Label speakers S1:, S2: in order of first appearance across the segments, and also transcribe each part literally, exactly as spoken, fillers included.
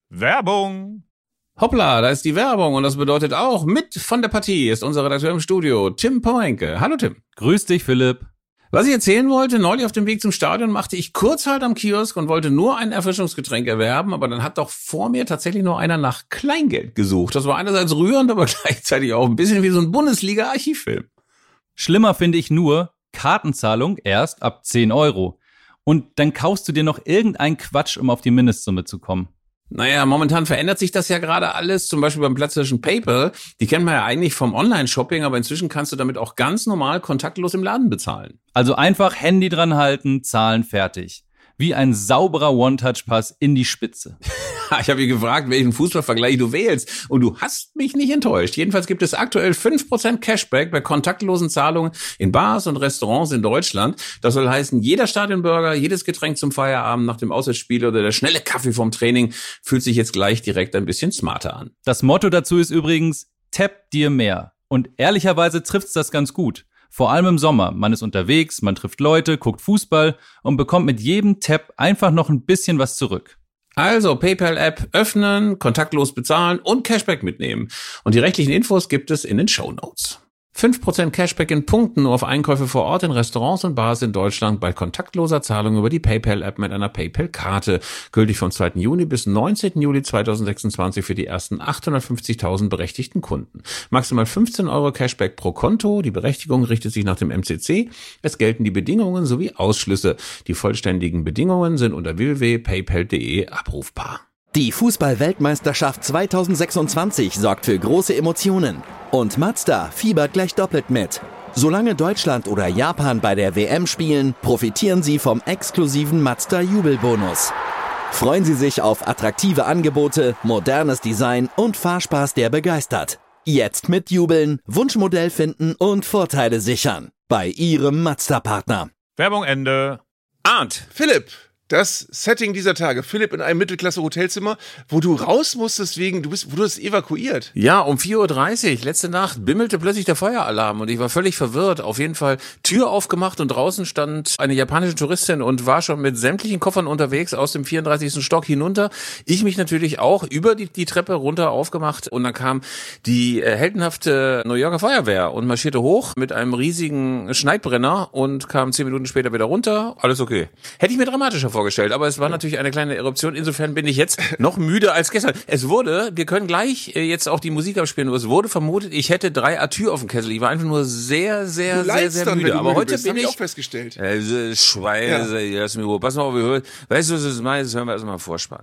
S1: Werbung.
S2: Hoppla, da ist die Werbung und das bedeutet auch, mit von der Partie ist unser Redakteur im Studio, Tim Pomenke. Hallo Tim.
S3: Grüß dich, Philipp.
S2: Was ich erzählen wollte, neulich auf dem Weg zum Stadion machte ich kurz halt am Kiosk und wollte nur ein Erfrischungsgetränk erwerben, aber dann hat doch vor mir tatsächlich nur einer nach Kleingeld gesucht. Das war einerseits rührend, aber gleichzeitig auch ein bisschen wie so ein Bundesliga-Archivfilm.
S3: Schlimmer finde ich nur, Kartenzahlung erst ab zehn Euro. Und dann kaufst du dir noch irgendeinen Quatsch, um auf die Mindestsumme zu kommen.
S2: Naja, momentan verändert sich das ja gerade alles, zum Beispiel beim Platzhirschen PayPal. Die kennt man ja eigentlich vom Online-Shopping, aber inzwischen kannst du damit auch ganz normal kontaktlos im Laden bezahlen.
S3: Also einfach Handy dran halten, zahlen, fertig. Wie ein sauberer One-Touch-Pass in die Spitze.
S2: Ich habe ihn gefragt, welchen Fußballvergleich du wählst und du hast mich nicht enttäuscht. Jedenfalls gibt es aktuell fünf Prozent Cashback bei kontaktlosen Zahlungen in Bars und Restaurants in Deutschland. Das soll heißen, jeder Stadionburger, jedes Getränk zum Feierabend nach dem Auswärtsspiel oder der schnelle Kaffee vom Training fühlt sich jetzt gleich direkt ein bisschen smarter an.
S3: Das Motto dazu ist übrigens, Tap dir mehr. Und ehrlicherweise trifft's das ganz gut. Vor allem im Sommer. Man ist unterwegs, man trifft Leute, guckt Fußball und bekommt mit jedem Tap einfach noch ein bisschen was zurück.
S2: Also PayPal-App öffnen, kontaktlos bezahlen und Cashback mitnehmen. Und die rechtlichen Infos gibt es in den Shownotes. fünf Prozent Cashback in Punkten nur auf Einkäufe vor Ort in Restaurants und Bars in Deutschland bei kontaktloser Zahlung über die PayPal-App mit einer PayPal-Karte. Gültig vom zweiten Juni bis neunzehnten Juli zweitausendsechsundzwanzig für die ersten achthundertfünfzigtausend berechtigten Kunden. Maximal fünfzehn Euro Cashback pro Konto. Die Berechtigung richtet sich nach dem M C C. Es gelten die Bedingungen sowie Ausschlüsse. Die vollständigen Bedingungen sind unter w w w punkt paypal punkt d e abrufbar.
S4: Die Fußball-Weltmeisterschaft zweitausendsechsundzwanzig sorgt für große Emotionen. Und Mazda fiebert gleich doppelt mit. Solange Deutschland oder Japan bei der W M spielen, profitieren Sie vom exklusiven Mazda-Jubelbonus. Freuen Sie sich auf attraktive Angebote, modernes Design und Fahrspaß, der begeistert. Jetzt mitjubeln, Wunschmodell finden und Vorteile sichern. Bei Ihrem Mazda-Partner.
S1: Werbung Ende.
S5: Arndt, Philipp. Das Setting dieser Tage. Philipp in einem Mittelklasse-Hotelzimmer, wo du raus musstest wegen, du bist, wo du bist evakuiert.
S2: Ja, um vier Uhr dreißig, letzte Nacht, bimmelte plötzlich der Feueralarm und ich war völlig verwirrt. Auf jeden Fall Tür aufgemacht und draußen stand eine japanische Touristin und war schon mit sämtlichen Koffern unterwegs aus dem vierunddreißigsten Stock hinunter. Ich mich natürlich auch über die, die Treppe runter aufgemacht und dann kam die äh, heldenhafte New Yorker Feuerwehr und marschierte hoch mit einem riesigen Schneidbrenner und kam zehn Minuten später wieder runter. Alles okay. Hätte ich mir dramatischer vorgestellt, aber es war natürlich eine kleine Eruption. Insofern bin ich jetzt noch müde als gestern. Es wurde, wir können gleich jetzt auch die Musik abspielen, aber es wurde vermutet, ich hätte drei Atür auf dem Kessel. Ich war einfach nur sehr, sehr,
S5: du
S2: sehr, sehr
S5: dann,
S2: müde. Aber
S5: müde
S2: heute
S5: bist,
S2: bin
S5: hab
S2: ich
S5: auch festgestellt.
S2: Äh, Schweine, ja. Lass mich Ruhe. Pass mal auf, wir hören. Weißt du, was das meint? Das hören wir erstmal Vorspann.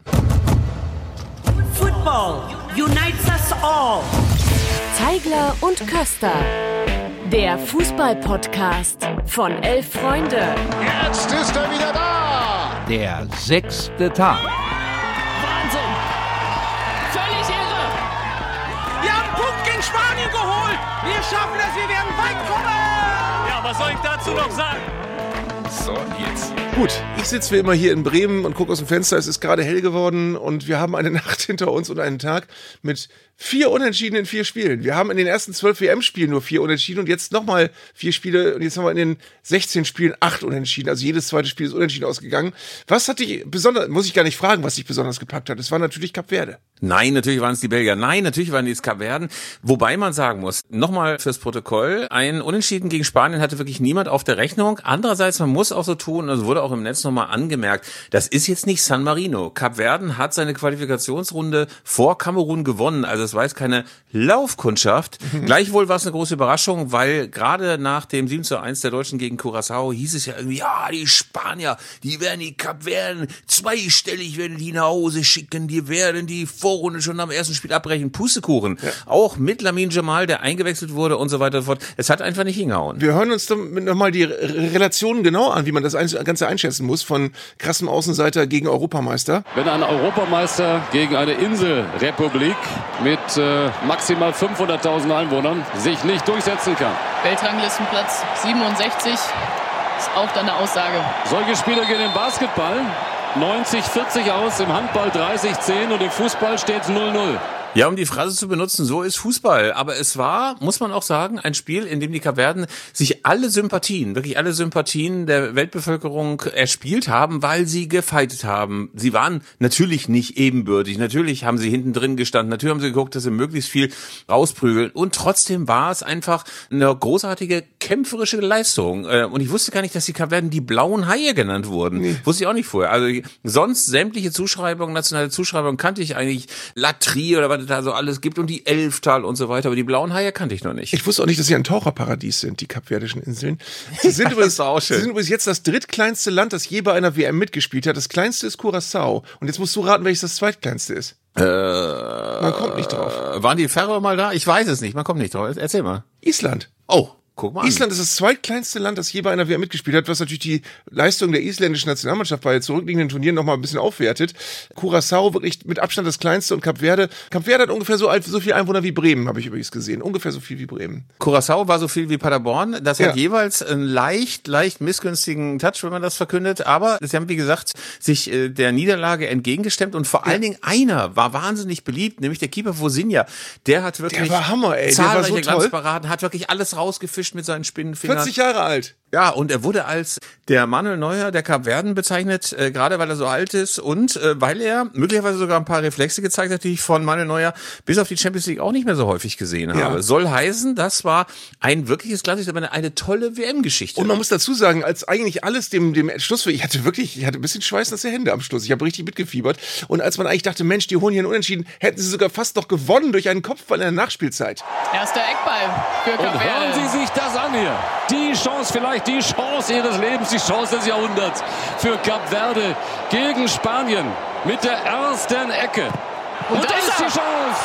S6: Football unites us all.
S7: Zeigler und Köster. Der Fußball-Podcast von Elf Freunde.
S8: Jetzt ist er wieder da. Der sechste Tag.
S6: Wahnsinn! Völlig irre! Wir haben einen Punkt gegen Spanien geholt! Wir schaffen das, wir werden weit kommen!
S1: Ja, was soll ich dazu noch sagen?
S5: So, jetzt. Gut, ich sitze wie immer hier in Bremen und gucke aus dem Fenster. Es ist gerade hell geworden und wir haben eine Nacht hinter uns und einen Tag mit vier Unentschieden in vier Spielen. Wir haben in den ersten zwölf W M-Spielen nur vier Unentschieden und jetzt nochmal vier Spiele und jetzt haben wir in den sechzehn Spielen acht Unentschieden. Also jedes zweite Spiel ist unentschieden ausgegangen. Was hat dich besonders, muss ich gar nicht fragen, was dich besonders gepackt hat? Es war natürlich Kap Verde.
S2: Nein, natürlich waren es die Belgier. Nein, natürlich waren es Kapverden. Wobei man sagen muss, nochmal fürs Protokoll, ein Unentschieden gegen Spanien hatte wirklich niemand auf der Rechnung. Andererseits, man muss auch so tun, das wurde auch im Netz nochmal angemerkt, das ist jetzt nicht San Marino. Kapverden hat seine Qualifikationsrunde vor Kamerun gewonnen. Also es war jetzt keine Laufkundschaft. Mhm. Gleichwohl war es eine große Überraschung, weil gerade nach dem sieben zu eins der Deutschen gegen Curaçao hieß es ja irgendwie, ja, die Spanier, die werden die Kapverden zweistellig, werden die nach Hause schicken, die werden die Vorrunde schon am ersten Spiel abbrechen. Pustekuchen. Ja. Auch mit Lamine Jamal, der eingewechselt wurde und so weiter und so fort. Es hat einfach nicht hingehauen.
S5: Wir hören uns dann nochmal die Relationen genau an, wie man das Ganze einschätzen muss, von krassem Außenseiter gegen Europameister.
S9: Wenn ein Europameister gegen eine Inselrepublik mit äh, maximal fünfhunderttausend Einwohnern sich nicht durchsetzen kann.
S10: Weltranglistenplatz siebenundsechzig ist auch dann eine Aussage.
S9: Solche Spiele gehen im Basketball neunzig vierzig aus, im Handball dreißig zehn und im Fußball steht es null null.
S2: Ja, um die Phrase zu benutzen, so ist Fußball. Aber es war, muss man auch sagen, ein Spiel, in dem die Kapverden sich alle Sympathien, wirklich alle Sympathien der Weltbevölkerung erspielt haben, weil sie gefeitet haben. Sie waren natürlich nicht ebenbürtig. Natürlich haben sie hinten drin gestanden. Natürlich haben sie geguckt, dass sie möglichst viel rausprügeln. Und trotzdem war es einfach eine großartige kämpferische Leistung. Und ich wusste gar nicht, dass die Kapverden die blauen Haie genannt wurden. Nee. Wusste ich auch nicht vorher. Also sonst sämtliche Zuschreibungen, nationale Zuschreibungen kannte ich eigentlich. Latrie oder was da so alles gibt und die Elftal und so weiter, aber die blauen Haie kannte ich noch nicht.
S5: Ich wusste auch nicht, dass sie ein Taucherparadies sind, die kapverdischen Inseln. Sie sind, ja, übrigens, auch schön. Sie sind übrigens jetzt das drittkleinste Land, das je bei einer W M mitgespielt hat. Das kleinste ist Curaçao. Und jetzt musst du raten, welches das zweitkleinste ist.
S2: Äh,
S5: Man kommt nicht drauf.
S2: Waren die Färöer mal da? Ich weiß es nicht, man kommt nicht drauf. Erzähl mal.
S5: Island.
S2: Oh. Guck mal
S5: Island
S2: an.
S5: ist das zweitkleinste Land, das je bei einer W M mitgespielt hat, was natürlich die Leistung der isländischen Nationalmannschaft bei zurückliegenden Turnieren noch mal ein bisschen aufwertet. Curaçao wirklich mit Abstand das kleinste und Kap Verde. Kap Verde hat ungefähr so, alt, so viel Einwohner wie Bremen, habe ich übrigens gesehen. Ungefähr so viel wie Bremen.
S2: Curaçao war so viel wie Paderborn. Das hat
S5: ja.
S2: jeweils einen leicht, leicht missgünstigen Touch, wenn man das verkündet. Aber sie haben, wie gesagt, sich äh, der Niederlage entgegengestemmt und vor ja. allen Dingen einer war wahnsinnig beliebt, nämlich der Keeper Vosinja. Der hat wirklich
S5: der war Hammer, ey.
S2: zahlreiche
S5: der war so
S2: Glanzparaden, hat wirklich alles rausgefischt mit seinen Spinnenfingern.
S5: vierzig Jahre alt.
S2: Ja, und er wurde als der Manuel Neuer der Kapverden bezeichnet, äh, gerade weil er so alt ist und äh, weil er möglicherweise sogar ein paar Reflexe gezeigt hat, die ich von Manuel Neuer bis auf die Champions League auch nicht mehr so häufig gesehen ja. habe. Soll heißen, das war ein wirkliches klassisches, aber eine, eine tolle W M-Geschichte.
S5: Und man muss dazu sagen, als eigentlich alles dem dem Schluss, ich hatte wirklich, ich hatte ein bisschen schweißnasse Hände am Schluss. Ich habe richtig mitgefiebert. Und als man eigentlich dachte, Mensch, die holen hier einen Unentschieden, hätten sie sogar fast noch gewonnen durch einen Kopfball in der Nachspielzeit.
S10: Erster Eckball für Kap Verde.
S9: Und hören Sie sich das an hier. Die Chance, vielleicht die Chance ihres Lebens, die Chance des Jahrhunderts für Kap Verde gegen Spanien mit der ersten Ecke. Und, Und da ist die Chance.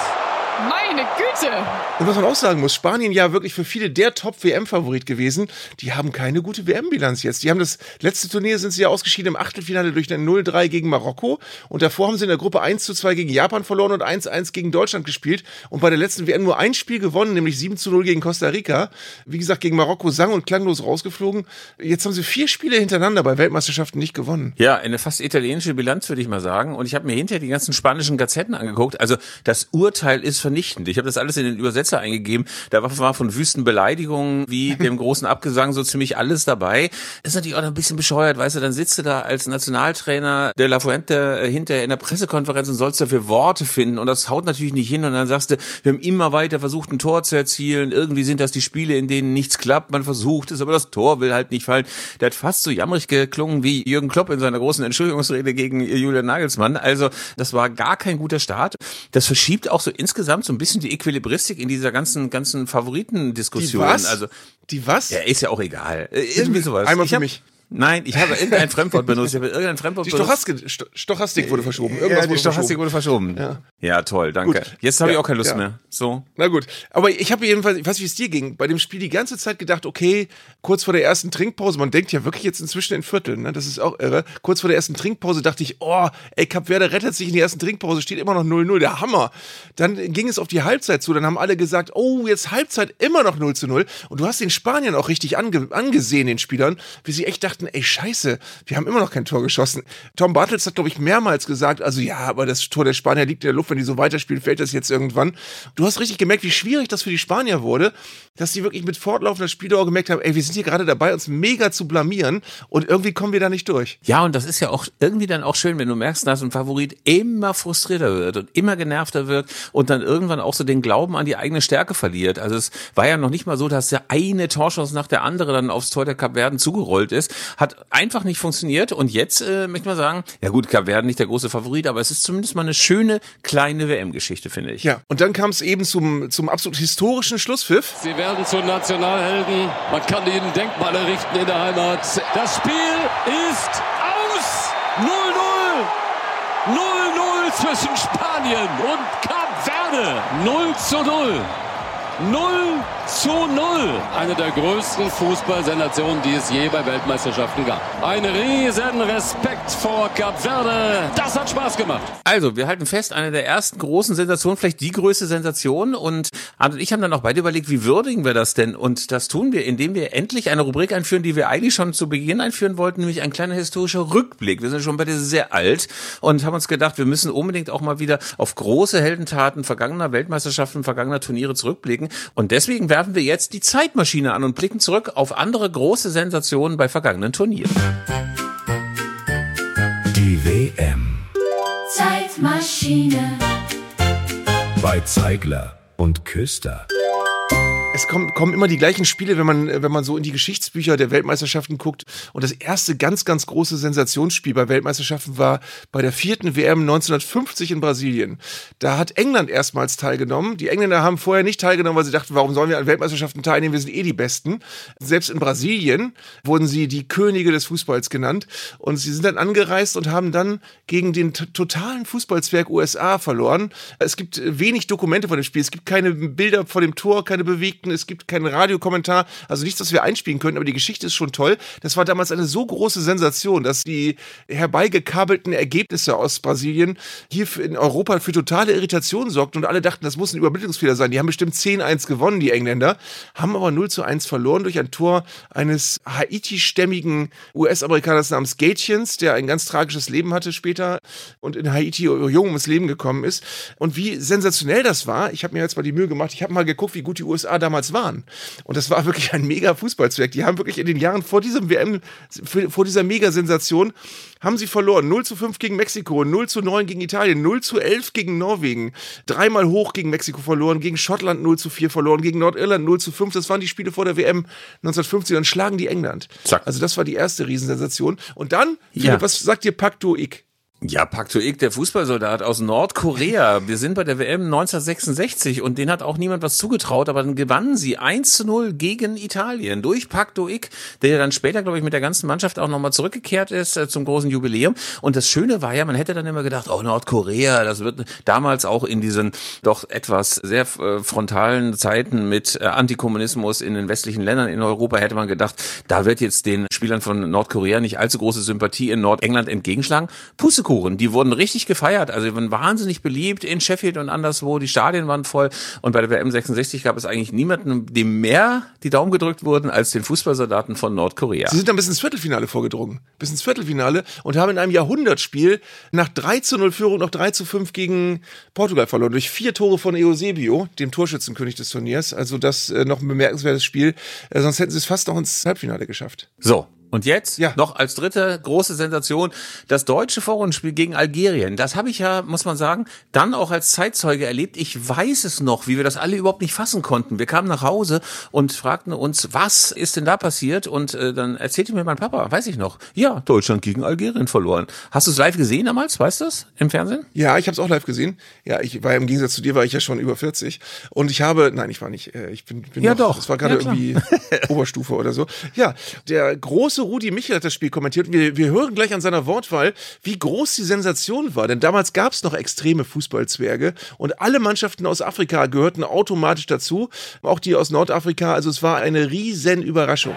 S10: Meine Güte!
S5: Und was man auch sagen muss, Spanien ja wirklich für viele der Top-W M-Favorit gewesen. Die haben keine gute W M-Bilanz jetzt. Die haben das letzte Turnier, sind sie ja ausgeschieden im Achtelfinale durch ein null drei gegen Marokko. Und davor haben sie in der Gruppe eins zu zwei gegen Japan verloren und eins eins gegen Deutschland gespielt. Und bei der letzten W M nur ein Spiel gewonnen, nämlich sieben zu null gegen Costa Rica. Wie gesagt, gegen Marokko sang- und klanglos rausgeflogen. Jetzt haben sie vier Spiele hintereinander bei Weltmeisterschaften nicht gewonnen.
S2: Ja, eine fast italienische Bilanz, würde ich mal sagen. Und ich habe mir hinterher die ganzen spanischen Gazetten angeguckt. Also das Urteil ist vernichtend. Ich habe das alles in den Übersetzer eingegeben. Da war von wüsten Beleidigungen wie dem großen Abgesang so ziemlich alles dabei. Das ist natürlich auch ein bisschen bescheuert, weißt du, dann sitzt du da als Nationaltrainer de la Fuente hinterher in der Pressekonferenz und sollst dafür Worte finden und das haut natürlich nicht hin und dann sagst du, wir haben immer weiter versucht, ein Tor zu erzielen. Irgendwie sind das die Spiele, in denen nichts klappt. Man versucht es, aber das Tor will halt nicht fallen. Der hat fast so jammerig geklungen wie Jürgen Klopp in seiner großen Entschuldigungsrede gegen Julian Nagelsmann. Also das war gar kein guter Start. Das verschiebt auch so insgesamt so ein bisschen die Equilibristik in dieser ganzen ganzen Favoritendiskussion.
S5: Die was?
S2: Also
S5: die was?
S2: Ja, ist ja auch egal. Irgendwie sowas.
S5: Einmal
S2: ich
S5: für
S2: hab,
S5: mich.
S2: Nein, ich habe irgendein Fremdwort benutzt. Ich habe irgendein Fremdwort
S5: die
S2: benutzt.
S5: Die Sto- Stochastik wurde verschoben. Irgendwas
S2: ja, die
S5: wurde
S2: Stochastik
S5: verschoben.
S2: wurde verschoben. Ja, ja toll, danke.
S5: Gut.
S2: Jetzt habe
S5: ja,
S2: ich auch keine Lust
S5: ja.
S2: mehr. So.
S5: Na gut. Aber ich habe jedenfalls, ich weiß, wie es dir ging, bei dem Spiel die ganze Zeit gedacht, okay, kurz vor der ersten Trinkpause, man denkt ja wirklich jetzt inzwischen in Vierteln, ne? Das ist auch irre. Kurz vor der ersten Trinkpause dachte ich, oh, ey, Kap Verde rettet sich in die ersten Trinkpause, steht immer noch null null, der Hammer. Dann ging es auf die Halbzeit zu, dann haben alle gesagt, oh, jetzt Halbzeit immer noch null zu null. Und du hast den Spaniern auch richtig ange- angesehen, den Spielern, wie sie echt dachten, ey, scheiße, wir haben immer noch kein Tor geschossen. Tom Bartels hat, glaube ich, mehrmals gesagt, also ja, aber das Tor der Spanier liegt in der Luft, wenn die so weiterspielen, fällt das jetzt irgendwann. Du hast richtig gemerkt, wie schwierig das für die Spanier wurde, dass sie wirklich mit fortlaufender Spieldauer gemerkt haben, ey, wir sind hier gerade dabei, uns mega zu blamieren und irgendwie kommen wir da nicht durch.
S2: Ja, und das ist ja auch irgendwie dann auch schön, wenn du merkst, dass ein Favorit immer frustrierter wird und immer genervter wird und dann irgendwann auch so den Glauben an die eigene Stärke verliert. Also es war ja noch nicht mal so, dass ja eine Torchance nach der andere dann aufs Tor der Kapverden zugerollt ist. Hat einfach nicht funktioniert und jetzt äh, möchte man sagen, ja gut, Kapverden nicht der große Favorit, aber es ist zumindest mal eine schöne kleine W M-Geschichte, finde ich.
S5: Ja, und dann kam es eben zum, zum absolut historischen Schlusspfiff.
S9: Sie werden zu Nationalhelden. Man kann ihnen Denkmale errichten in der Heimat. Das Spiel ist aus. null null. null null zwischen Spanien und Kap Verde. null zu null. null zu null. Eine der größten Fußballsensationen, die es je bei Weltmeisterschaften gab. Ein riesen Respekt vor Kap Verde. Das hat Spaß gemacht.
S2: Also, wir halten fest, eine der ersten großen Sensationen, vielleicht die größte Sensation. Und Arndt und ich haben dann auch beide überlegt, wie würdigen wir das denn? Und das tun wir, indem wir endlich eine Rubrik einführen, die wir eigentlich schon zu Beginn einführen wollten, nämlich ein kleiner historischer Rückblick. Wir sind schon beide sehr alt und haben uns gedacht, wir müssen unbedingt auch mal wieder auf große Heldentaten vergangener Weltmeisterschaften, vergangener Turniere zurückblicken. Und deswegen werfen wir jetzt die Zeitmaschine an und blicken zurück auf andere große Sensationen bei vergangenen Turnieren.
S11: Die W M.
S12: Zeitmaschine.
S11: Bei Zeigler und Köster.
S5: Es kommen, kommen immer die gleichen Spiele, wenn man, wenn man so in die Geschichtsbücher der Weltmeisterschaften guckt. Und das erste ganz, ganz große Sensationsspiel bei Weltmeisterschaften war bei der vierten W M neunzehnhundertfünfzig in Brasilien. Da hat England erstmals teilgenommen. Die Engländer haben vorher nicht teilgenommen, weil sie dachten, warum sollen wir an Weltmeisterschaften teilnehmen? Wir sind eh die Besten. Selbst in Brasilien wurden sie die Könige des Fußballs genannt. Und sie sind dann angereist und haben dann gegen den t- totalen Fußballzwerg U S A verloren. Es gibt wenig Dokumente von dem Spiel. Es gibt keine Bilder vor dem Tor, keine bewegten. Es gibt keinen Radiokommentar, also nichts, was wir einspielen können, aber die Geschichte ist schon toll. Das war damals eine so große Sensation, dass die herbeigekabelten Ergebnisse aus Brasilien hier in Europa für totale Irritation sorgten und alle dachten, das muss ein Übermittlungsfehler sein. Die haben bestimmt zehn eins gewonnen, die Engländer, haben aber null zu eins verloren durch ein Tor eines Haiti-stämmigen U S-Amerikaners namens Gatchens, der ein ganz tragisches Leben hatte später und in Haiti jung ums Leben gekommen ist. Und wie sensationell das war, ich habe mir jetzt mal die Mühe gemacht, ich habe mal geguckt, wie gut die U S A damals waren. Und das war wirklich ein mega Fußballzwerg. Die haben wirklich in den Jahren vor diesem W M, vor dieser Mega-Sensation, haben sie verloren. null zu fünf gegen Mexiko, null zu neun gegen Italien, null zu elf gegen Norwegen, dreimal hoch gegen Mexiko verloren, gegen Schottland null zu vier verloren, gegen Nordirland null zu fünf. Das waren die Spiele vor der W M neunzehnhundertfünfzig. Dann schlagen die England.
S2: Zack.
S5: Also das war die erste Riesensensation. Und dann,
S2: Ja.
S5: Philipp, was sagt dir Pakto Ik?
S2: Ja, Pak To-ik, der Fußballsoldat aus Nordkorea. Wir sind bei der W M neunzehnhundertsechsundsechzig und den hat auch niemand was zugetraut, aber dann gewannen sie eins zu null gegen Italien durch Pak To-ik, der dann später, glaube ich, mit der ganzen Mannschaft auch nochmal zurückgekehrt ist äh, zum großen Jubiläum. Und das Schöne war ja, man hätte dann immer gedacht, oh, Nordkorea, das wird damals auch in diesen doch etwas sehr äh, frontalen Zeiten mit äh, Antikommunismus in den westlichen Ländern in Europa, hätte man gedacht, da wird jetzt den Spielern von Nordkorea nicht allzu große Sympathie in Nordengland entgegenschlagen. Pustekuchen. Die wurden richtig gefeiert, also die waren wahnsinnig beliebt in Sheffield und anderswo, die Stadien waren voll und bei der W M sechsundsechzig gab es eigentlich niemanden, dem mehr die Daumen gedrückt wurden als den Fußballsoldaten von Nordkorea.
S5: Sie sind dann bis ins Viertelfinale vorgedrungen, bis ins Viertelfinale und haben in einem Jahrhundertspiel nach drei zu null Führung noch drei zu fünf gegen Portugal verloren, durch vier Tore von Eusebio, dem Torschützenkönig des Turniers, also das äh, noch ein bemerkenswertes Spiel, äh, sonst hätten sie es fast noch ins Halbfinale geschafft.
S2: So. Und jetzt
S5: ja.
S2: noch als dritte große Sensation das deutsche Vorrundenspiel gegen Algerien. Das habe ich ja, muss man sagen, dann auch als Zeitzeuge erlebt. Ich weiß es noch, wie wir das alle überhaupt nicht fassen konnten. Wir kamen nach Hause und fragten uns, was ist denn da passiert? Und äh, dann erzählte mir mein Papa, weiß ich noch, ja, Deutschland gegen Algerien verloren. Hast du es live gesehen damals, weißt du es, im Fernsehen?
S5: Ja, ich habe es auch live gesehen. Ja, ich war im Gegensatz zu dir, war ich ja schon über vierzig. Und ich habe, nein, ich war nicht, äh, ich bin, bin
S2: ja
S5: noch,
S2: doch,
S5: es war gerade
S2: ja,
S5: irgendwie Oberstufe oder so. Ja, der große Rudi Michel hat das Spiel kommentiert. Wir, wir hören gleich an seiner Wortwahl, wie groß die Sensation war. Denn damals gab es noch extreme Fußballzwerge und alle Mannschaften aus Afrika gehörten automatisch dazu. Auch die aus Nordafrika. Also es war eine riesen Überraschung.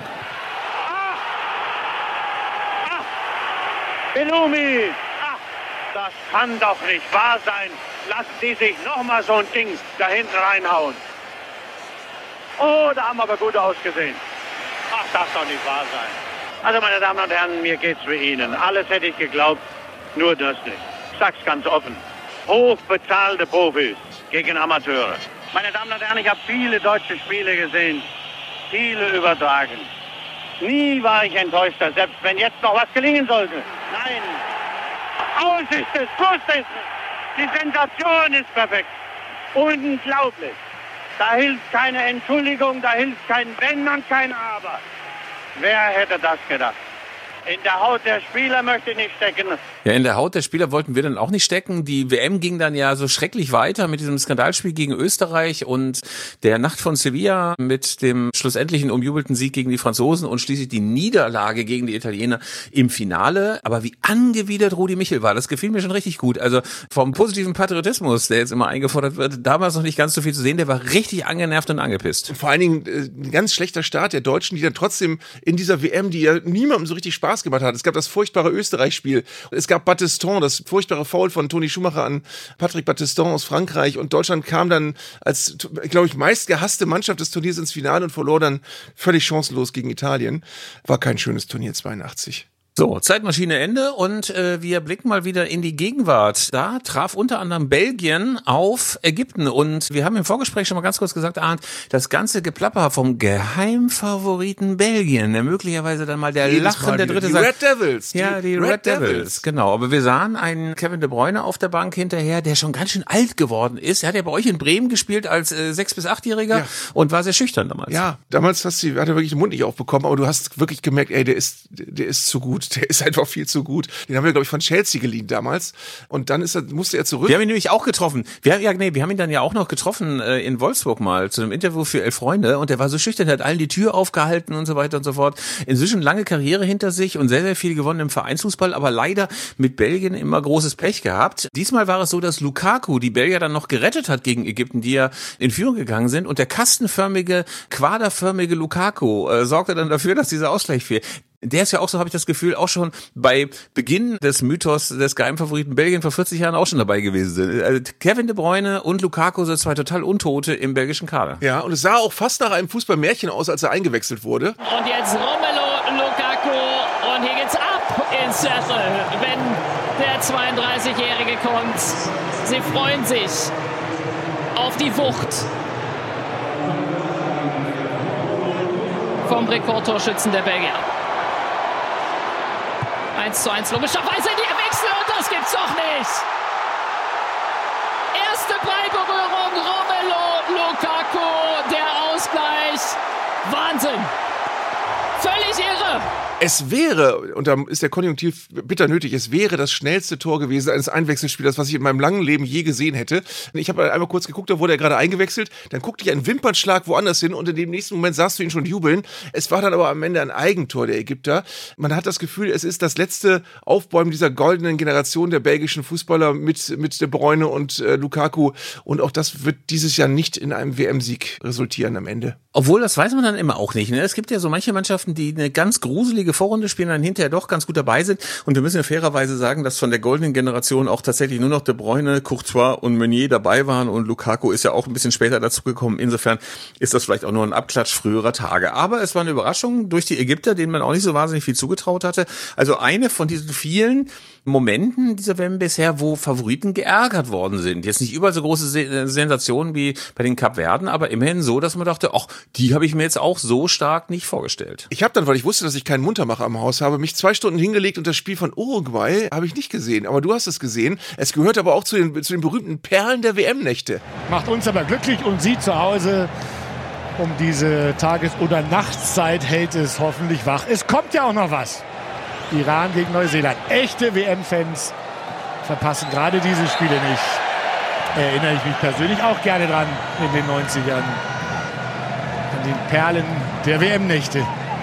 S13: Bellumi! Ach, das kann doch nicht wahr sein. Lassen die sich nochmal so ein Ding da hinten reinhauen. Oh, da haben wir aber gut ausgesehen. Ach, das darf doch nicht wahr sein. Also, meine Damen und Herren, mir geht's wie Ihnen. Alles hätte ich geglaubt, nur das nicht. Ich sag's ganz offen. Hochbezahlte Profis gegen Amateure. Meine Damen und Herren, ich habe viele deutsche Spiele gesehen. Viele übertragen. Nie war ich enttäuschter, selbst wenn jetzt noch was gelingen sollte. Nein. Aus ist es, Schluss ist es. Die Sensation ist perfekt. Unglaublich. Da hilft keine Entschuldigung, da hilft kein Wenn und kein Aber. Wer hätte das gedacht? In der Haut der Spieler möchte ich nicht stecken.
S2: Ja, in der Haut der Spieler wollten wir dann auch nicht stecken. Die W M ging dann ja so schrecklich weiter mit diesem Skandalspiel gegen Österreich und der Nacht von Sevilla mit dem schlussendlichen umjubelten Sieg gegen die Franzosen und schließlich die Niederlage gegen die Italiener im Finale. Aber wie angewidert Rudi Michel war, das gefiel mir schon richtig gut. Also vom positiven Patriotismus, der jetzt immer eingefordert wird, damals noch nicht ganz so viel zu sehen. Der war richtig angenervt und angepisst.
S5: Und vor allen Dingen äh, ein ganz schlechter Start der Deutschen, die dann trotzdem in dieser W M, die ja niemandem so richtig Spaß gemacht hat. Es gab das furchtbare Österreich-Spiel. Es gab Battiston, das furchtbare Foul von Toni Schumacher an Patrick Battiston aus Frankreich. Und Deutschland kam dann als, glaube ich, meistgehasste Mannschaft des Turniers ins Finale und verlor dann völlig chancenlos gegen Italien. War kein schönes Turnier zweiundachtzig.
S2: So, Zeitmaschine Ende und äh, wir blicken mal wieder in die Gegenwart. Da traf unter anderem Belgien auf Ägypten und wir haben im Vorgespräch schon mal ganz kurz gesagt, Arndt, das ganze Geplapper vom Geheimfavoriten Belgien, der möglicherweise dann mal der
S5: Jedes
S2: Lachen
S5: Mal
S2: der
S5: die-
S2: Dritte
S5: die
S2: sagt.
S5: Red Devils, die
S2: Ja, die Red,
S5: Red
S2: Devils.
S5: Devils.
S2: Genau. Aber wir sahen einen Kevin De Bruyne auf der Bank hinterher, der schon ganz schön alt geworden ist. Er hat ja bei euch in Bremen gespielt als äh, sechs- bis achtjähriger
S5: Ja.
S2: und war sehr schüchtern damals.
S5: Ja, damals hast du, hat er wirklich den Mund nicht aufbekommen, aber du hast wirklich gemerkt, ey, der ist, der ist zu gut, der ist einfach viel zu gut. Den haben wir, glaube ich, von Chelsea geliehen damals. Und dann ist er, musste er zurück.
S2: Wir haben ihn nämlich auch getroffen. Wir haben, ja, nee, wir haben ihn dann ja auch noch getroffen äh, in Wolfsburg mal zu einem Interview für Elf Freunde und der war so schüchtern, der hat allen die Tür aufgehalten und so weiter und so fort. Inzwischen lange Karriere hinter sich und sehr, sehr viel gewonnen im Vereinsfußball, aber leider mit Belgien immer großes Pech gehabt. Diesmal war es so, dass Lukaku die Belgier dann noch gerettet hat gegen Ägypten, die ja in Führung gegangen sind und der kastenförmige, quaderförmige Lukaku äh, sorgte dann dafür, dass dieser Ausgleich fiel. Der ist ja auch, so habe ich das Gefühl, auch schon bei Beginn des Mythos des Geheimfavoriten Belgien vor vierzig Jahren auch schon dabei gewesen sind. Also Kevin De Bruyne und Lukaku sind zwei total Untote im belgischen Kader.
S5: Ja, und es sah auch fast nach einem Fußballmärchen aus, als er eingewechselt wurde.
S6: Und jetzt Romelu Lukaku und hier geht's ab ins Sache, wenn der zweiunddreißigjährige kommt. Sie freuen sich auf die Wucht vom Rekordtorschützen der Belgier. eins zu eins logischerweise die Wechsel und das gibt's doch nicht. Erste Ballberührung, Romelu Lukaku, der Ausgleich. Wahnsinn. Völlig irre.
S5: Es wäre, und da ist der Konjunktiv bitter nötig, es wäre das schnellste Tor gewesen eines Einwechselspielers, was ich in meinem langen Leben je gesehen hätte. Ich habe einmal kurz geguckt, da wurde er gerade eingewechselt, dann guckte ich einen Wimpernschlag woanders hin und in dem nächsten Moment sahst du ihn schon jubeln. Es war dann aber am Ende ein Eigentor der Ägypter. Man hat das Gefühl, es ist das letzte Aufbäumen dieser goldenen Generation der belgischen Fußballer mit, mit De Bruyne und äh, Lukaku und auch das wird dieses Jahr nicht in einem W M-Sieg resultieren am Ende.
S2: Obwohl, das weiß man dann immer auch nicht. Ne? Es gibt ja so manche Mannschaften, die eine ganz gruselige Vorrunde spielen, dann hinterher doch ganz gut dabei sind. Und wir müssen ja fairerweise sagen, dass von der goldenen Generation auch tatsächlich nur noch De Bruyne, Courtois und Meunier dabei waren. Und Lukaku ist ja auch ein bisschen später dazugekommen. Insofern ist das vielleicht auch nur ein Abklatsch früherer Tage. Aber es war eine Überraschung durch die Ägypter, denen man auch nicht so wahnsinnig viel zugetraut hatte. Also eine von diesen vielen Momenten dieser W M bisher, wo Favoriten geärgert worden sind. Jetzt nicht überall so große Sensationen wie bei den Kapverden, aber immerhin so, dass man dachte, ach, die habe ich mir jetzt auch so stark nicht vorgestellt.
S5: Ich habe dann, weil ich wusste, dass ich keinen Muntermacher am Haus habe, mich zwei Stunden hingelegt und das Spiel von Uruguay habe ich nicht gesehen. Aber du hast es gesehen. Es gehört aber auch zu den, zu den berühmten Perlen der W M-Nächte.
S12: Macht uns aber glücklich und Sie zu Hause um diese Tages- oder Nachtszeit hält es hoffentlich wach. Es kommt ja auch noch was. Iran gegen Neuseeland. Echte W M-Fans verpassen gerade diese Spiele nicht. Erinnere ich mich persönlich auch gerne dran in den neunzigern. An den Perlen der W M-Nächte.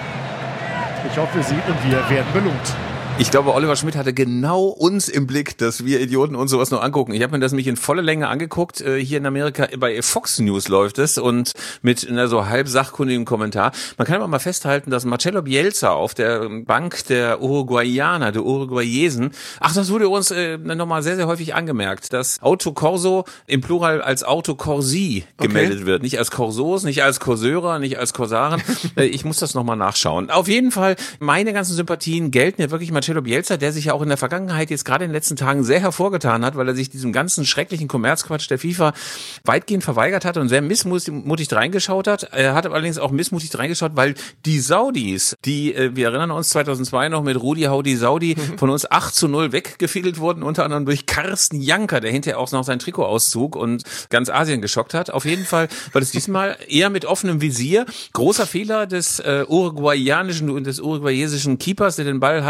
S12: Ich hoffe, Sie und wir werden belohnt.
S2: Ich glaube, Oliver Schmidt hatte genau uns im Blick, dass wir Idioten uns sowas noch angucken. Ich habe mir das nämlich in voller Länge angeguckt. Hier in Amerika bei Fox News läuft es und mit einer so halb sachkundigen Kommentar. Man kann aber mal festhalten, dass Marcelo Bielsa auf der Bank der Uruguayaner, der Uruguayesen, ach, das wurde uns äh, nochmal sehr, sehr häufig angemerkt, dass Auto Corso im Plural als Auto Corsi gemeldet okay. wird. Nicht als Corsos, nicht als Corseurer, nicht als Corsaren. Ich muss das nochmal nachschauen. Auf jeden Fall, meine ganzen Sympathien gelten ja wirklich mal Marcelo Bielsa, der sich ja auch in der Vergangenheit jetzt gerade in den letzten Tagen sehr hervorgetan hat, weil er sich diesem ganzen schrecklichen Kommerzquatsch der FIFA weitgehend verweigert hat und sehr missmutig reingeschaut hat. Er hat allerdings auch missmutig reingeschaut, weil die Saudis, die, wir erinnern uns zweitausendzwei noch mit Rudi Haudi Saudi, von uns acht zu null weggefiedelt wurden, unter anderem durch Carsten Janker, der hinterher auch noch sein Trikot auszog und ganz Asien geschockt hat. Auf jeden Fall war das diesmal eher mit offenem Visier. Großer Fehler des äh, uruguayanischen und des uruguayesischen Keepers, der den Ball hat nach vorne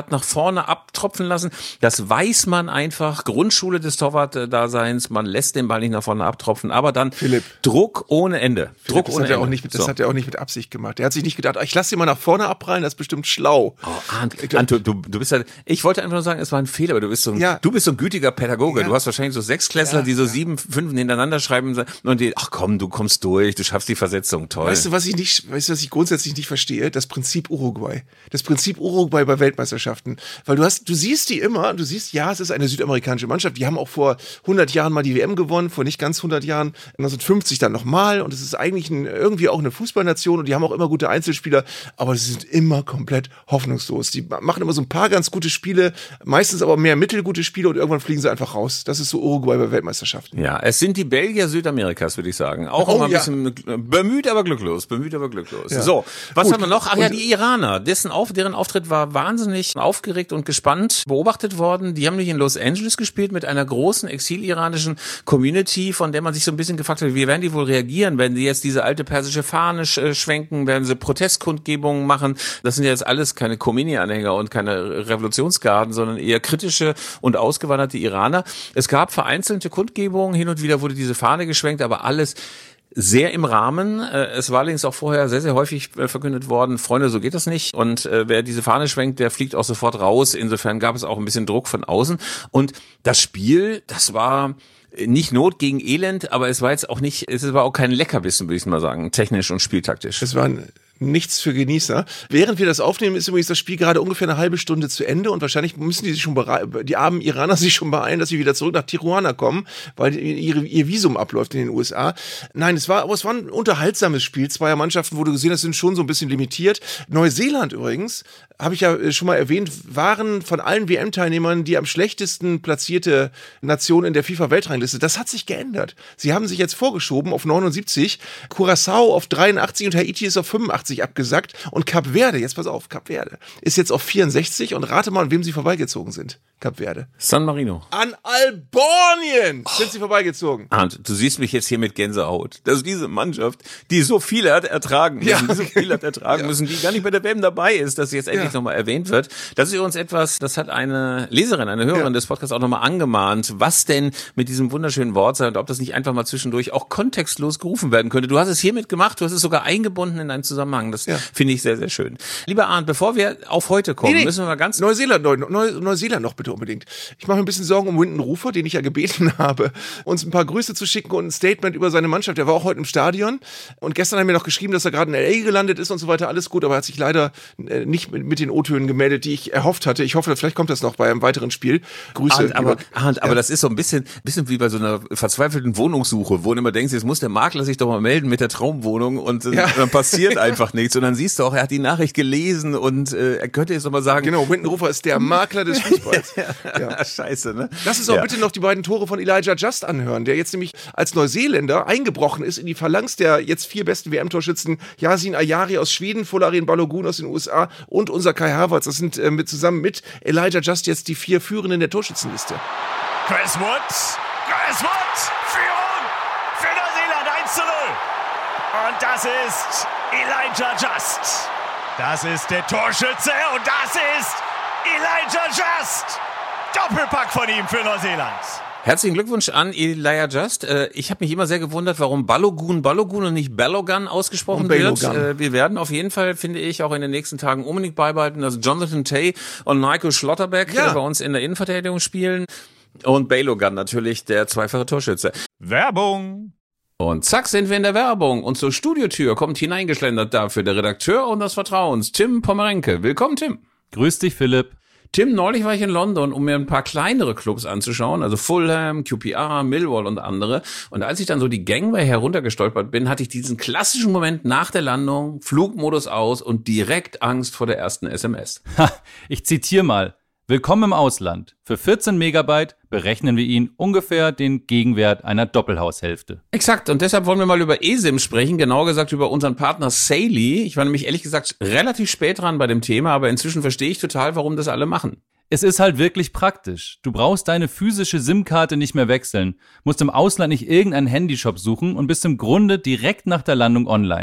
S2: vorne abtropfen lassen. Das weiß man einfach. Grundschule des Torwart-Daseins. Man lässt den Ball nicht nach vorne abtropfen. Aber dann
S5: Philipp.
S2: Druck ohne Ende.
S5: Philipp,
S2: Druck
S5: das
S2: ohne
S5: hat er
S2: Ende.
S5: auch nicht, das
S2: so.
S5: hat er auch nicht mit Absicht gemacht. Er hat sich nicht gedacht, ich lasse ihn mal nach vorne abprallen, das ist bestimmt schlau.
S2: Oh, Arndt, Arndt, du, du bist ja, ich wollte einfach nur sagen, es war ein Fehler, aber du bist so ein,
S5: ja.
S2: du bist so ein gütiger Pädagoge.
S5: Ja.
S2: Du hast wahrscheinlich so Sechsklässler,
S5: Ja,
S2: die so
S5: ja.
S2: sieben, fünf hintereinander schreiben und die, ach komm, du kommst durch, du schaffst die Versetzung, toll.
S5: Weißt du, was ich nicht, weißt du, was ich grundsätzlich nicht verstehe? Das Prinzip Uruguay. Das Prinzip Uruguay bei Weltmeisterschaften. Weil du hast, du siehst die immer, du siehst, ja, es ist eine südamerikanische Mannschaft, die haben auch vor hundert Jahren mal die W M gewonnen, vor nicht ganz hundert Jahren, neunzehnhundertfünfzig dann nochmal und es ist eigentlich ein, irgendwie auch eine Fußballnation und die haben auch immer gute Einzelspieler, aber sie sind immer komplett hoffnungslos. Die machen immer so ein paar ganz gute Spiele, meistens aber mehr mittelgute Spiele und irgendwann fliegen sie einfach raus. Das ist so Uruguay bei Weltmeisterschaften.
S2: Ja, es sind die Belgier Südamerikas, würde ich sagen. Auch
S5: Oh,
S2: immer ein
S5: ja.
S2: bisschen bemüht, aber glücklos. Bemüht, aber glücklos.
S5: Ja.
S2: So, was
S5: Gut.
S2: haben wir noch? Ach ja,
S5: Und-
S2: die Iraner. Dessen auf, deren Auftritt war wahnsinnig aufgeregt und gespannt beobachtet worden. Die haben nämlich in Los Angeles gespielt mit einer großen exiliranischen Community, von der man sich so ein bisschen gefragt hat, wie werden die wohl reagieren, wenn die jetzt diese alte persische Fahne sch- schwenken, werden sie Protestkundgebungen machen. Das sind ja jetzt alles keine Khomeini-Anhänger und keine Revolutionsgarden, sondern eher kritische und ausgewanderte Iraner. Es gab vereinzelte Kundgebungen, hin und wieder wurde diese Fahne geschwenkt, aber alles sehr im Rahmen. Es war allerdings auch vorher sehr, sehr häufig verkündet worden, Freunde, so geht das nicht. Und äh, wer diese Fahne schwenkt, der fliegt auch sofort raus. Insofern gab es auch ein bisschen Druck von außen. Und das Spiel, das war nicht Not gegen Elend, aber es war jetzt auch nicht, es war auch kein Leckerbissen, würde ich mal sagen, technisch und spieltaktisch.
S5: Das war ein nichts für Genießer. Während wir das aufnehmen, ist übrigens das Spiel gerade ungefähr eine halbe Stunde zu Ende und wahrscheinlich müssen die sich schon berei- die armen Iraner sich schon beeilen, dass sie wieder zurück nach Tijuana kommen, weil ihre, ihr Visum abläuft in den U S A. Nein, es war, aber es war ein unterhaltsames Spiel zweier Mannschaften, wo du gesehen hast, sind schon so ein bisschen limitiert. Neuseeland übrigens, habe ich ja schon mal erwähnt, waren von allen W M-Teilnehmern die am schlechtesten platzierte Nation in der FIFA-Weltrangliste. Das hat sich geändert. Sie haben sich jetzt vorgeschoben auf neunundsiebzig, Curaçao auf dreiundachtzig und Haiti ist auf fünfundachtzig abgesackt und Kap Verde, jetzt pass auf, Kap Verde, ist jetzt auf vierundsechzig und rate mal, an wem sie vorbeigezogen sind. Kap Verde.
S2: San Marino.
S5: An Albanien sind sie vorbeigezogen.
S2: Arndt, du siehst mich jetzt hier mit Gänsehaut. Dass diese Mannschaft, die so viel hat ertragen müssen,
S5: Ja.
S2: die so viel hat ertragen
S5: Ja.
S2: müssen, die gar nicht bei der W M dabei ist, dass sie jetzt endlich
S5: Ja.
S2: nochmal erwähnt wird. Das ist übrigens etwas, das hat eine Leserin, eine Hörerin
S5: Ja.
S2: des Podcasts auch nochmal angemahnt, was denn mit diesem wunderschönen Wort sei und ob das nicht einfach mal zwischendurch auch kontextlos gerufen werden könnte. Du hast es hiermit gemacht, du hast es sogar eingebunden in einen Zusammenhang. Das
S5: Ja.
S2: finde ich sehr, sehr schön. Lieber Arndt, bevor wir auf heute kommen,
S5: Nee, nee.
S2: müssen wir mal ganz...
S5: Neuseeland, Neu, Neu, Neuseeland noch bitte unbedingt. Ich mache mir ein bisschen Sorgen um Winton Rufer, den ich ja gebeten habe, uns ein paar Grüße zu schicken und ein Statement über seine Mannschaft. Der war auch heute im Stadion und gestern hat er mir noch geschrieben, dass er gerade in L A gelandet ist und so weiter. Alles gut, aber er hat sich leider äh, nicht mit, mit den O-Tönen gemeldet, die ich erhofft hatte. Ich hoffe, vielleicht kommt das noch bei einem weiteren Spiel. Grüße.
S2: Arndt, aber,
S5: lieber-
S2: Arndt, aber
S5: Ja.
S2: das ist so ein bisschen, bisschen wie bei so einer verzweifelten Wohnungssuche, wo du immer denkst, jetzt muss der Makler sich doch mal melden mit der Traumwohnung und äh,
S5: Ja.
S2: dann passiert einfach nichts. Und dann siehst du auch, er hat die Nachricht gelesen und äh, er könnte jetzt noch mal sagen,
S5: Genau, Winton Rufer ist der Makler des Fußballs. Ja.
S2: scheiße, ne?
S5: Lass uns auch
S2: Ja.
S5: bitte noch die beiden Tore von Elijah Just anhören, der jetzt nämlich als Neuseeländer eingebrochen ist in die Phalanx der jetzt vier besten W M-Torschützen, Yasin Ayari aus Schweden, Folarin Balogun aus den U S A und unser Kai Havertz. Das sind äh, mit, zusammen mit Elijah Just jetzt die vier Führenden der Torschützenliste.
S1: Chris Wood. Chris Wood. Führung für Neuseeland eins zu null. Und das ist Elijah Just. Das ist der Torschütze und das ist Elijah Just. Doppelpack von ihm für Neuseeland.
S2: Herzlichen Glückwunsch an Elijah Just. Äh, Ich habe mich immer sehr gewundert, warum Balogun Balogun und nicht Balogun ausgesprochen
S5: Und
S2: wird.
S5: Balogun.
S2: Äh, Wir werden auf jeden Fall, finde ich, auch in den nächsten Tagen unbedingt beibehalten, dass Jonathan Tay und Nico Schlotterbeck
S5: Ja.
S2: äh, bei uns in der Innenverteidigung spielen. Und Balogun natürlich, der zweifache Torschütze.
S1: Werbung.
S2: Und zack, sind wir in der Werbung. Und zur Studiotür kommt hineingeschlendert dafür der Redakteur und des Vertrauens, Tim Pommerenke. Willkommen, Tim.
S3: Grüß dich, Philipp.
S2: Tim, neulich war ich in London, um mir ein paar kleinere Clubs anzuschauen, also Fulham, Q P R, Millwall und andere. Und als ich dann so die Gangway heruntergestolpert bin, hatte ich diesen klassischen Moment nach der Landung, Flugmodus aus und direkt Angst vor der ersten S M S.
S3: Ha, ich zitiere mal. Willkommen im Ausland. Für vierzehn Megabyte berechnen wir Ihnen ungefähr den Gegenwert einer Doppelhaushälfte.
S2: Exakt, und deshalb wollen wir mal über eSIM sprechen, genauer gesagt über unseren Partner Saily. Ich war nämlich ehrlich gesagt relativ spät dran bei dem Thema, aber inzwischen verstehe ich total, warum das alle machen.
S3: Es ist halt wirklich praktisch. Du brauchst deine physische SIM-Karte nicht mehr wechseln, musst im Ausland nicht irgendeinen Handyshop suchen und bist im Grunde direkt nach der Landung online.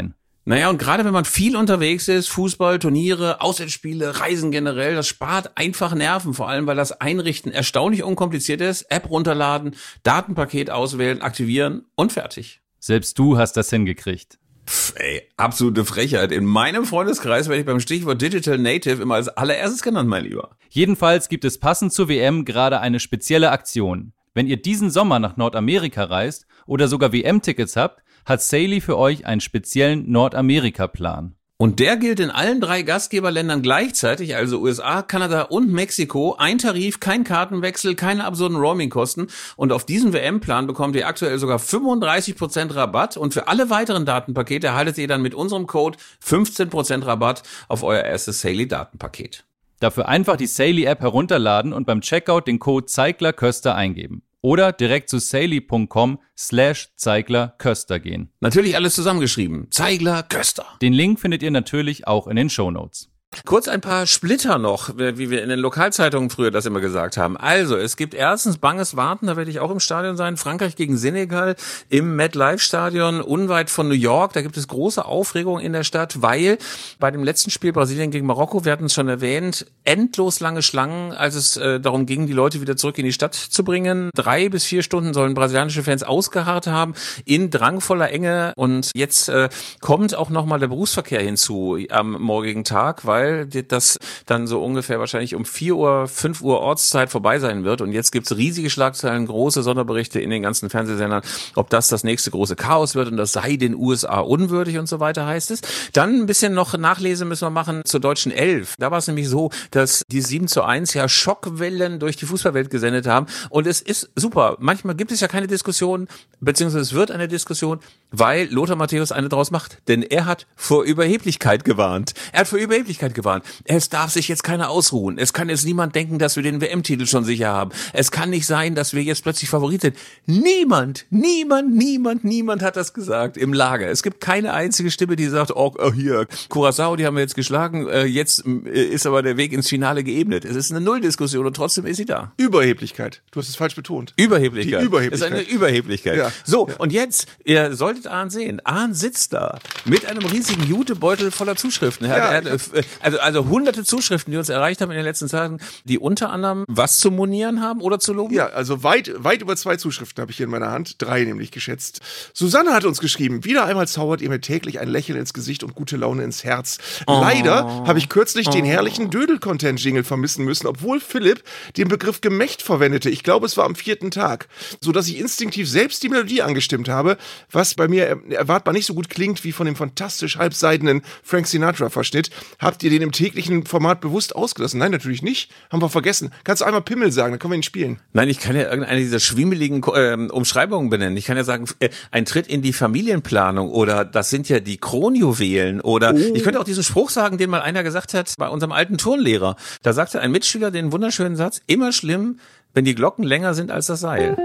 S2: Naja, und gerade wenn man viel unterwegs ist, Fußball, Turniere, Auswärtsspiele, Reisen generell, das spart einfach Nerven, vor allem weil das Einrichten erstaunlich unkompliziert ist. App runterladen, Datenpaket auswählen, aktivieren und fertig.
S3: Selbst du hast das hingekriegt.
S2: Pff, ey, absolute Frechheit. In meinem Freundeskreis werde ich beim Stichwort Digital Native immer als allererstes genannt, mein Lieber.
S3: Jedenfalls gibt es passend zur W M gerade eine spezielle Aktion. Wenn ihr diesen Sommer nach Nordamerika reist oder sogar W M-Tickets habt, hat Saily für euch einen speziellen Nordamerika-Plan.
S2: Und der gilt in allen drei Gastgeberländern gleichzeitig, also U S A, Kanada und Mexiko. Ein Tarif, kein Kartenwechsel, keine absurden Roamingkosten. Und auf diesen W M-Plan bekommt ihr aktuell sogar fünfunddreißig Prozent Rabatt. Und für alle weiteren Datenpakete erhaltet ihr dann mit unserem Code fünfzehn Prozent Rabatt auf euer erstes Saily-Datenpaket.
S3: Dafür einfach die Saily-App herunterladen und beim Checkout den Code ZeiglerKöster eingeben. Oder direkt zu saily.com slash ZeiglerKöster gehen.
S2: Natürlich alles zusammengeschrieben. Zeigler Köster.
S3: Den Link findet ihr natürlich auch in den Shownotes.
S2: Kurz ein paar Splitter noch, wie wir in den Lokalzeitungen früher das immer gesagt haben. Also, es gibt erstens banges Warten, da werde ich auch im Stadion sein, Frankreich gegen Senegal im MetLife-Stadion, unweit von New York. Da gibt es große Aufregung in der Stadt, weil bei dem letzten Spiel Brasilien gegen Marokko, wir hatten es schon erwähnt, endlos lange Schlangen, als es äh, darum ging, die Leute wieder zurück in die Stadt zu bringen. Drei bis vier Stunden sollen brasilianische Fans ausgeharrt haben, in drangvoller Enge. Und jetzt äh, kommt auch nochmal der Berufsverkehr hinzu am morgigen Tag, weil das dann so ungefähr wahrscheinlich um vier Uhr, fünf Uhr Ortszeit vorbei sein wird. Und jetzt gibt's riesige Schlagzeilen, große Sonderberichte in den ganzen Fernsehsendern, ob das das nächste große Chaos wird und das sei den U S A unwürdig und so weiter, heißt es. Dann ein bisschen noch Nachlese müssen wir machen zur deutschen Elf. Da war es nämlich so, dass die sieben zu eins ja Schockwellen durch die Fußballwelt gesendet haben. Und es ist super. Manchmal gibt es ja keine Diskussion, beziehungsweise es wird eine Diskussion, weil Lothar Matthäus eine draus macht. Denn er hat vor Überheblichkeit gewarnt. Er hat vor Überheblichkeit gewarnt. Es darf sich jetzt keiner ausruhen. Es kann jetzt niemand denken, dass wir den W M-Titel schon sicher haben. Es kann nicht sein, dass wir jetzt plötzlich Favorit sind. Niemand, niemand, niemand, niemand hat das gesagt im Lager. Es gibt keine einzige Stimme, die sagt, oh, oh hier, Curaçao, die haben wir jetzt geschlagen, äh, jetzt äh, ist aber der Weg ins Finale geebnet. Es ist eine Nulldiskussion und trotzdem ist sie da.
S5: Überheblichkeit. Du hast es falsch betont.
S2: Überheblichkeit.
S5: Die Überheblichkeit.
S2: Es ist eine Überheblichkeit. Ja. So, und jetzt, ihr solltet Arndt sehen. Arndt sitzt da mit einem riesigen Jutebeutel voller Zuschriften. Er hat, ja, er hat, also, also hunderte Zuschriften, die uns erreicht haben in den letzten Tagen, die unter anderem was zu monieren haben oder zu loben?
S5: Ja, also weit, weit über zwei Zuschriften habe ich hier in meiner Hand. Drei nämlich geschätzt. Susanne hat uns geschrieben, wieder einmal zaubert ihr mir täglich ein Lächeln ins Gesicht und gute Laune ins Herz. Oh. Leider habe ich kürzlich oh. den herrlichen Dödel-Content-Jingle vermissen müssen, obwohl Philipp den Begriff Gemächt verwendete. Ich glaube, es war am vierten Tag. Sodass ich instinktiv selbst die Melodie angestimmt habe, was bei mir erwartbar nicht so gut klingt wie von dem fantastisch halbseidenen Frank Sinatra-Verschnitt. Habt ihr den im täglichen Format bewusst ausgelassen? Nein, natürlich nicht. Haben wir vergessen. Kannst du einmal Pimmel sagen, dann können wir ihn spielen.
S2: Nein, ich kann ja irgendeine dieser schwimmeligen äh, Umschreibungen benennen. Ich kann ja sagen, äh, ein Tritt in die Familienplanung oder das sind ja die Kronjuwelen oder oh. ich könnte auch diesen Spruch sagen, den mal einer gesagt hat bei unserem alten Turnlehrer. Da sagte ein Mitschüler den wunderschönen Satz, immer schlimm, wenn die Glocken länger sind als das Seil.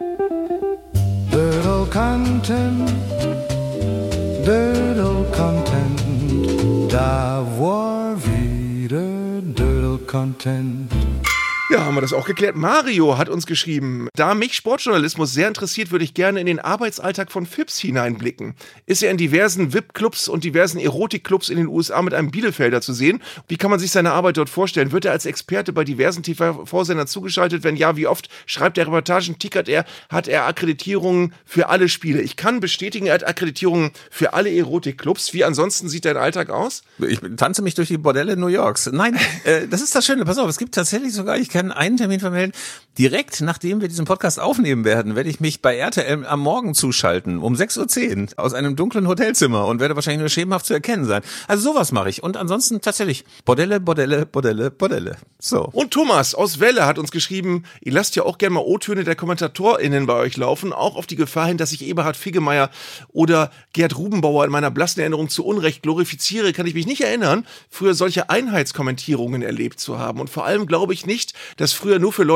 S14: Dödel Content, Dödel Content, da war wieder Dödel Content.
S5: Ja, haben wir das auch geklärt. Mario hat uns geschrieben, da mich Sportjournalismus sehr interessiert, würde ich gerne in den Arbeitsalltag von Phipps hineinblicken. Ist er in diversen V I P-Clubs und diversen Erotik-Clubs in den U S A mit einem Bielefelder zu sehen? Wie kann man sich seine Arbeit dort vorstellen? Wird er als Experte bei diversen T V-Sendern zugeschaltet? Wenn ja, wie oft? Schreibt er Reportagen? Tickert er? Hat er Akkreditierungen für alle Spiele? Ich kann bestätigen, er hat Akkreditierungen für alle Erotik-Clubs. Wie ansonsten sieht dein Alltag aus?
S2: Ich tanze mich durch die Bordelle New Yorks. Nein, äh, das ist das Schöne. Pass auf, es gibt tatsächlich sogar, ich kann einen Termin vermelden. Direkt nachdem wir diesen Podcast aufnehmen werden, werde ich mich bei R T L am Morgen zuschalten, um sechs Uhr zehn aus einem dunklen Hotelzimmer und werde wahrscheinlich nur schemenhaft zu erkennen sein. Also sowas mache ich. Und ansonsten tatsächlich Bordelle, Bordelle, Bordelle, Bordelle. So.
S5: Und Thomas aus Welle hat uns geschrieben, ihr lasst ja auch gerne mal O-Töne der KommentatorInnen bei euch laufen, auch auf die Gefahr hin, dass ich Eberhard Figgemeier oder Gerd Rubenbauer in meiner blassen Erinnerung zu Unrecht glorifiziere, kann ich mich nicht erinnern, früher solche Einheitskommentierungen erlebt zu haben. Und vor allem glaube ich nicht, dass früher nur für Leute kommentiert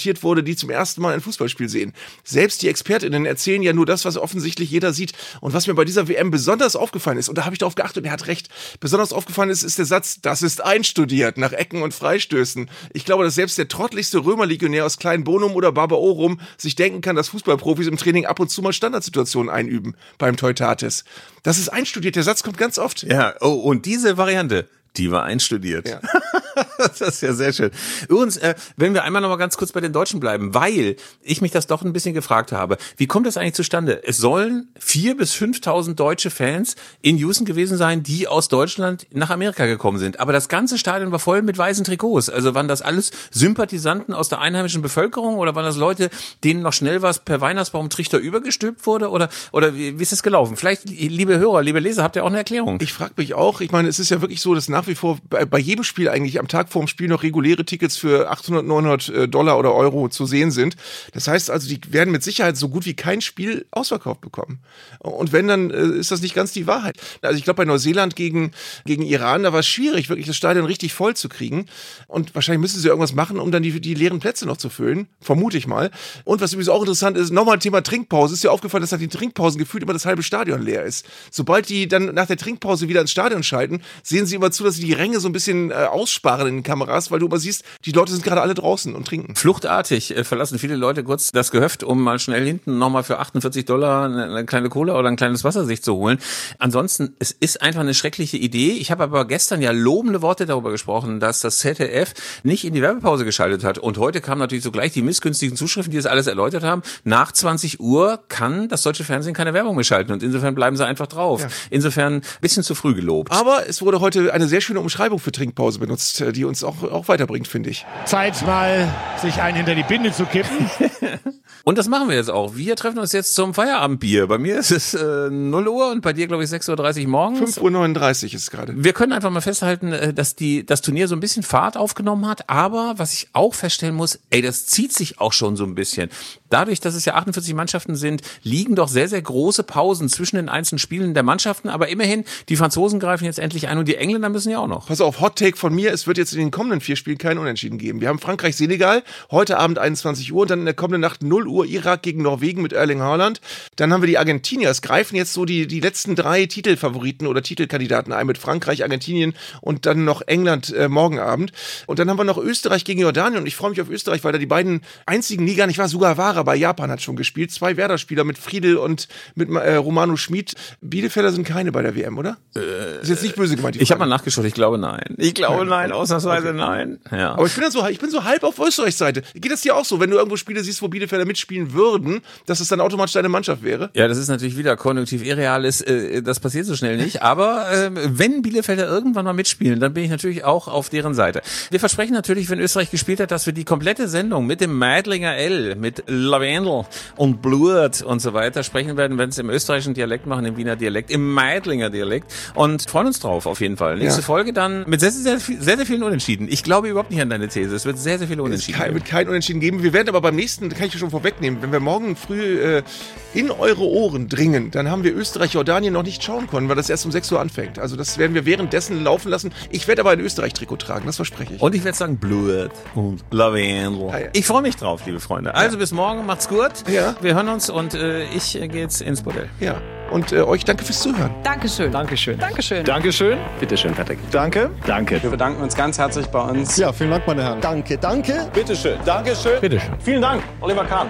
S5: präsentiert wurde, die zum ersten Mal ein Fußballspiel sehen. Selbst die ExpertInnen erzählen ja nur das, was offensichtlich jeder sieht. Und was mir bei dieser W M besonders aufgefallen ist, und da habe ich darauf geachtet und er hat recht, besonders aufgefallen ist, ist der Satz, das ist einstudiert, nach Ecken und Freistößen. Ich glaube, dass selbst der trottligste Römerlegionär aus Kleinbonum oder Barbaorum sich denken kann, dass Fußballprofis im Training ab und zu mal Standardsituationen einüben beim Teutates. Das ist einstudiert, der Satz kommt ganz oft.
S2: Ja, oh, und diese Variante, die war einstudiert. Ja. Das ist ja sehr schön. Übrigens, äh, wenn wir einmal noch mal ganz kurz bei den Deutschen bleiben, weil ich mich das doch ein bisschen gefragt habe, wie kommt das eigentlich zustande? Es sollen vier bis fünftausend deutsche Fans in Houston gewesen sein, die aus Deutschland nach Amerika gekommen sind. Aber das ganze Stadion war voll mit weißen Trikots. Also waren das alles Sympathisanten aus der einheimischen Bevölkerung oder waren das Leute, denen noch schnell was per Weihnachtsbaumtrichter übergestülpt wurde? Oder, oder wie, wie ist das gelaufen? Vielleicht, liebe Hörer, liebe Leser, habt ihr auch eine Erklärung?
S5: Ich frage mich auch. Ich meine, es ist ja wirklich so, dass nach wie vor bei, bei jedem Spiel eigentlich am Tag vorm Spiel noch reguläre Tickets für achthundert, neunhundert Dollar oder Euro zu sehen sind. Das heißt also, die werden mit Sicherheit so gut wie kein Spiel ausverkauft bekommen. Und wenn, dann äh, ist das nicht ganz die Wahrheit. Also ich glaube, bei Neuseeland gegen, gegen Iran, da war es schwierig, wirklich das Stadion richtig voll zu kriegen. Und wahrscheinlich müssen sie irgendwas machen, um dann die, die leeren Plätze noch zu füllen. Vermute ich mal. Und was übrigens auch interessant ist, nochmal ein Thema Trinkpause. Ist dir aufgefallen, dass nach den Trinkpausen gefühlt immer das halbe Stadion leer ist. Sobald die dann nach der Trinkpause wieder ins Stadion schalten, sehen sie immer zu, dass sie die Ränge so ein bisschen äh, aussparen in den Kameras, weil du immer siehst, die Leute sind gerade alle draußen und trinken.
S2: Fluchtartig äh, verlassen viele Leute kurz das Gehöft, um mal schnell hinten nochmal für achtundvierzig Dollar eine, eine kleine Cola oder ein kleines Wasser sich zu holen. Ansonsten, es ist einfach eine schreckliche Idee. Ich habe aber gestern ja lobende Worte darüber gesprochen, dass das Z D F nicht in die Werbepause geschaltet hat. Und heute kamen natürlich sogleich die missgünstigen Zuschriften, die das alles erläutert haben. Nach zwanzig Uhr kann das deutsche Fernsehen keine Werbung mehr schalten und insofern bleiben sie einfach drauf. Ja. Insofern ein bisschen zu früh gelobt.
S5: Aber es wurde heute eine sehr schöne Umschreibung für Trinkpause benutzt, die uns auch, auch weiterbringt, finde ich.
S12: Zeit mal, sich einen hinter die Binde zu kippen.
S2: Und das machen wir jetzt auch. Wir treffen uns jetzt zum Feierabendbier. Bei mir ist es äh, null Uhr und bei dir, glaube ich, sechs Uhr dreißig morgens.
S5: fünf Uhr neununddreißig ist es gerade.
S2: Wir können einfach mal festhalten, dass die das Turnier so ein bisschen Fahrt aufgenommen hat. Aber was ich auch feststellen muss, ey, das zieht sich auch schon so ein bisschen. Dadurch, dass es ja achtundvierzig Mannschaften sind, liegen doch sehr, sehr große Pausen zwischen den einzelnen Spielen der Mannschaften. Aber immerhin, die Franzosen greifen jetzt endlich ein und die Engländer müssen ja auch noch.
S5: Pass auf, Hot Take von mir, es wird jetzt in den kommenden vier Spielen kein Unentschieden geben. Wir haben Frankreich-Senegal, heute Abend einundzwanzig Uhr und dann in der kommenden Nacht null Uhr Irak gegen Norwegen mit Erling Haaland. Dann haben wir die Argentinier. Es greifen jetzt so die, die letzten drei Titelfavoriten oder Titelkandidaten ein mit Frankreich, Argentinien und dann noch England äh, morgen Abend. Und dann haben wir noch Österreich gegen Jordanien und ich freue mich auf Österreich, weil da die beiden einzigen, nie gar nicht war, Sugawara bei Japan hat schon gespielt. Zwei Werder-Spieler mit Friedel und mit äh, Romano Schmid. Bielefelder sind keine bei der W M, oder?
S2: Äh,
S5: ist jetzt nicht böse gemeint.
S2: Ich habe mal nachgeschaut, ich glaube nein. Ich glaube nein, ausnahmsweise okay. nein. Ja.
S5: Aber ich bin dann so, ich bin so halb auf Österreichs Seite. Geht das dir auch so, wenn du irgendwo Spiele siehst, wo Bielefelder mitspielen würden, dass es dann automatisch deine Mannschaft wäre?
S2: Ja, das ist natürlich wieder konjunktiv irreal, ist, äh, das passiert so schnell nicht. Aber äh, wenn Bielefelder irgendwann mal mitspielen, dann bin ich natürlich auch auf deren Seite. Wir versprechen natürlich, wenn Österreich gespielt hat, dass wir die komplette Sendung mit dem Meidlinger L, mit Lavendel und Blut und so weiter sprechen werden, wenn es im österreichischen Dialekt machen, im Wiener Dialekt, im Meidlinger Dialekt und freuen uns drauf auf jeden Fall. Nächste ja. Folge dann mit sehr, sehr, sehr, sehr, sehr vielen Unentschieden. Ich glaube überhaupt nicht an deine These. Es wird sehr, sehr viele Unentschieden
S5: geben. Es wird kein Unentschieden geben. Wir werden aber beim nächsten, kann ich schon vorwegnehmen, wenn wir morgen früh äh, in eure Ohren dringen, dann haben wir Österreich-Jordanien noch nicht schauen können, weil das erst um sechs Uhr anfängt. Also das werden wir währenddessen laufen lassen. Ich werde aber ein Österreich-Trikot tragen, das verspreche ich.
S2: Und ich werde sagen Blut und Lavendel. Ah, ja. Ich freue mich drauf, liebe Freunde. Also ja. bis morgen, macht's gut.
S5: Ja.
S2: Wir hören uns und äh, ich äh, gehe jetzt ins Bordell.
S5: Ja. Und äh, euch danke fürs Zuhören.
S10: Dankeschön.
S15: Dankeschön.
S10: Dankeschön.
S15: Dankeschön.
S2: Bitteschön, Patrick.
S15: Danke.
S2: Danke.
S15: Wir bedanken uns ganz herzlich bei uns.
S16: Ja, vielen Dank, meine Herren. Danke, danke.
S15: Bitteschön. Dankeschön.
S16: Bitteschön.
S15: Vielen Dank, Oliver Kahn.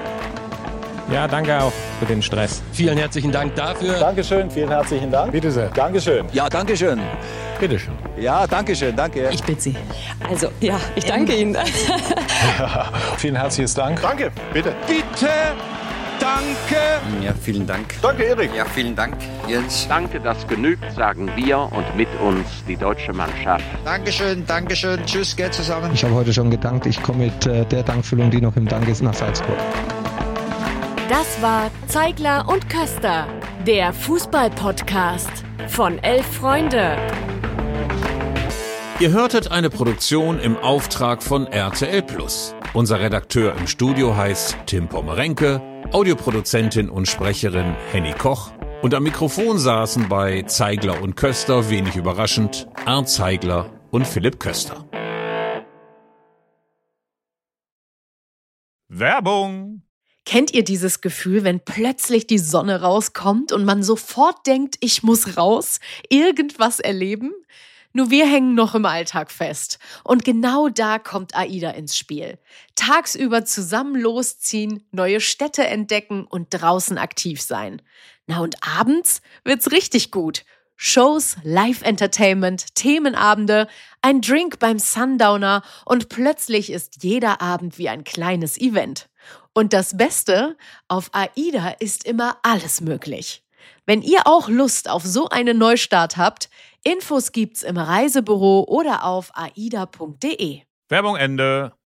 S17: Ja, danke auch für den Stress.
S18: Vielen herzlichen Dank dafür.
S15: Dankeschön, vielen herzlichen Dank.
S16: Bitte sehr.
S15: Dankeschön.
S18: Ja, dankeschön.
S16: Bitteschön.
S15: Ja, dankeschön, danke.
S10: Ich bitte Sie. Also, ja, ich danke Ihnen.
S15: Vielen herzlichen Dank.
S5: Danke, bitte.
S15: Bitte. Danke.
S18: Ja, vielen Dank.
S15: Danke, Erik.
S18: Ja, vielen Dank, Jens.
S19: Danke, das genügt, sagen wir und mit uns die deutsche Mannschaft.
S20: Dankeschön, Dankeschön. Tschüss, geht zusammen.
S21: Ich habe heute schon gedankt. Ich komme mit äh, der Dankfüllung, die noch im Dank ist, nach Salzburg.
S7: Das war Zeigler und Köster, der Fußball-Podcast von Elf Freunde.
S2: Ihr hörtet eine Produktion im Auftrag von R T L Plus. Unser Redakteur im Studio heißt Tim Pommerenke, Audioproduzentin und Sprecherin Henny Koch und am Mikrofon saßen bei Zeigler und Köster, wenig überraschend, Arndt Zeigler und Philipp Köster.
S1: Werbung.
S4: Kennt ihr dieses Gefühl, wenn plötzlich die Sonne rauskommt und man sofort denkt, ich muss raus, irgendwas erleben? Nur wir hängen noch im Alltag fest. Und genau da kommt AIDA ins Spiel. Tagsüber zusammen losziehen, neue Städte entdecken und draußen aktiv sein. Na und abends wird's richtig gut. Shows, Live-Entertainment, Themenabende, ein Drink beim Sundowner und plötzlich ist jeder Abend wie ein kleines Event. Und das Beste, auf AIDA ist immer alles möglich. Wenn ihr auch Lust auf so einen Neustart habt, Infos gibt's im Reisebüro oder auf aida punkt de.
S1: Werbung Ende.